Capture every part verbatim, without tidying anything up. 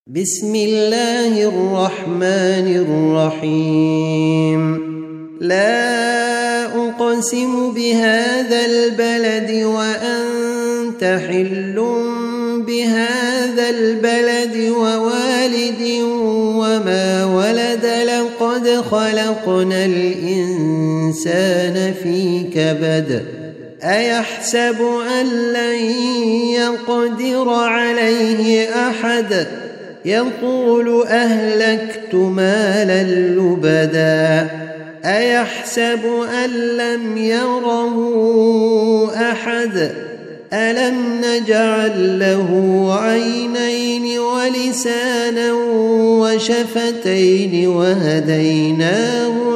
بسم الله الرحمن الرحيم لا أقسم بهذا البلد وأنت حل بهذا البلد ووالد وما ولد لقد خلقنا الإنسان في كبد أيحسب أن لن يقدر عليه أحد يقول أهلكت مالا لبدا أيحسب أن لم يره أحد ألم نجعل له عينين ولسانا وشفتين وهديناه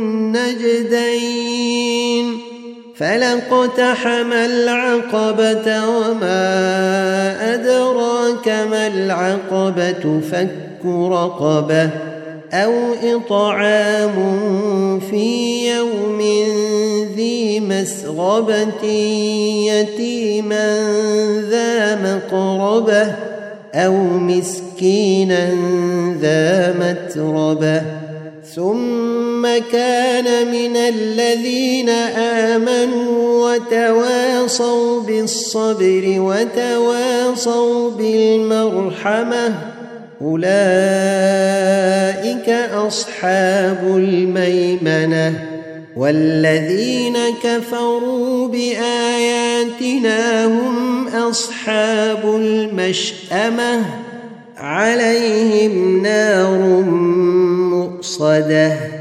النجدين فلاقتحم العقبة وما أدراك ما العقبة فك رقبة أو إطعام في يوم ذي مسغبة يتيما ذا مقربة أو مسكينا ذا متربة ثم كان من الذين آمنوا وتواصوا بالصبر وتواصوا بالمرحمة أولئك أصحاب الميمنة والذين كفروا بآياتنا هم أصحاب المشأمة عليهم نار مؤصدة